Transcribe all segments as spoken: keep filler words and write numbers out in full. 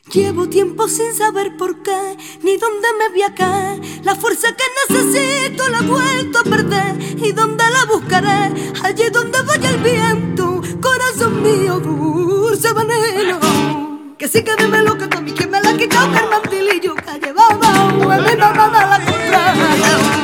Llevo tiempo sin saber por qué, ni dónde me voy a caer. La fuerza que necesito la he vuelto a perder. ¿Y dónde la buscaré? Allí donde vaya el viento. Corazón mío, dulce veneno. Que sí que dime lo que también quien me la ha quitado, que el mantilillo que llevaba. A mí no me da la contraria.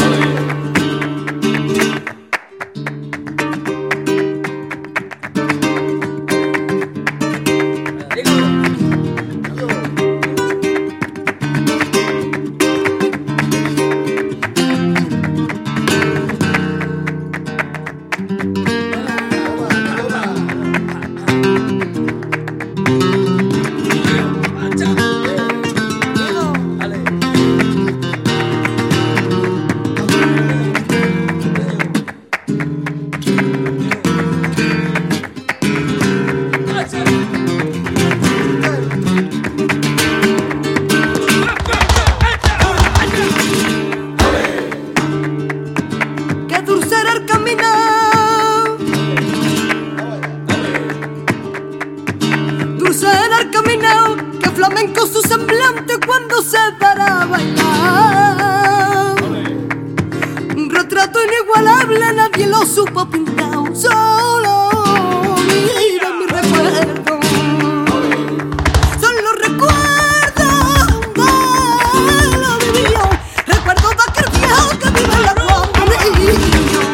Flamenco su semblante cuando se para a bailar. Un retrato inigualable, nadie lo supo pintar. Solo mira mi recuerdo. Son los recuerdos de lo vivido. Recuerdo de aquel viejo que vive en la guardería.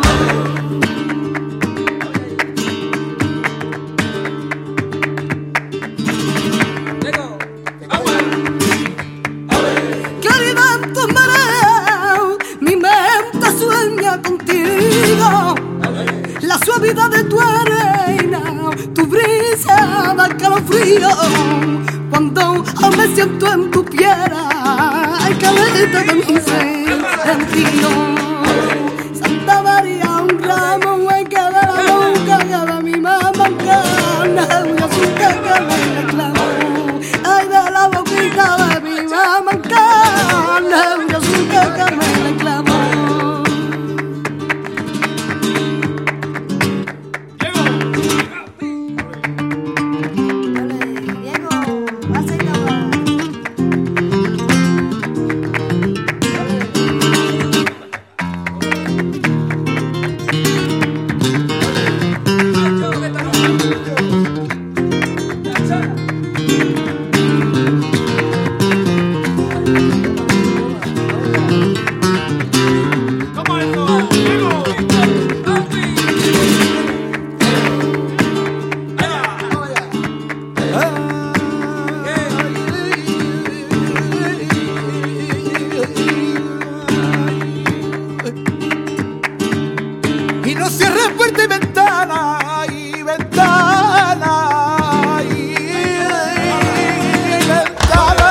Contigo, la suavidad de tu arena, tu brisa da calofrío. Cuando me siento en tu piel, ay, caleta de mi sentido. Santa María, un ramo en cada boca, cada mi mamá en cana, una azúcar que me reclamo. Ay, de la boquita de mi mamá en cana, una azúcar que me reclamo. Y no cierres puerta y ventana, y ventana, y, y ventana.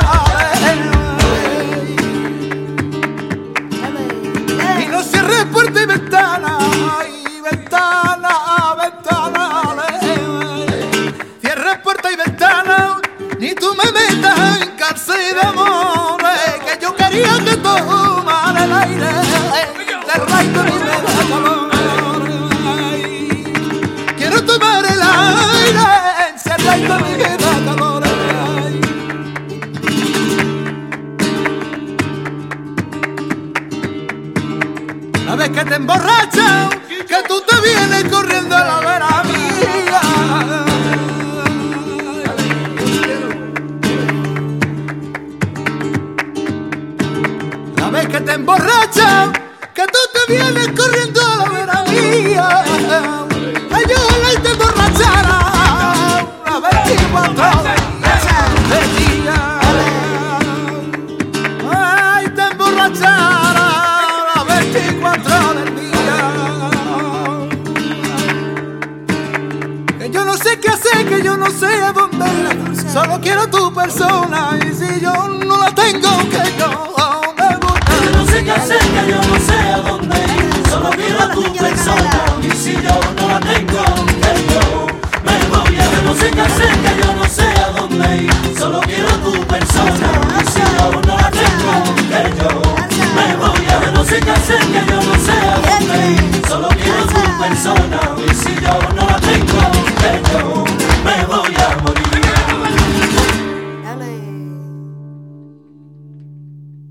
Y no cierres puerta y ventana, y ventana, ventana. Cierres puerta y ventana, ni tú me metas en cárcel de amores, que yo quería que tomara el aire del rayo ni me da calor. Tomar el aire, encerrado mi vida, calor. La vez que te emborrachas, que tú te vienes corriendo a la vera mía. La vez que te emborrachas, que tú te vienes corriendo a la vera mía. Ay, yo la te emborrachara a veinticuatro del día. Ay, te emborrachara a veinticuatro del día. Que yo no sé qué hacer, que yo no sé a dónde ir. Solo quiero tu persona y si yo no la tengo, que yo me gusta. Que yo no sé qué hacer, que yo no sé a dónde ir. Solo quiero tu persona y si yo no la tengo, que yo me voy. Que no sé qué hacer, que yo no sé a dónde ir. Solo quiero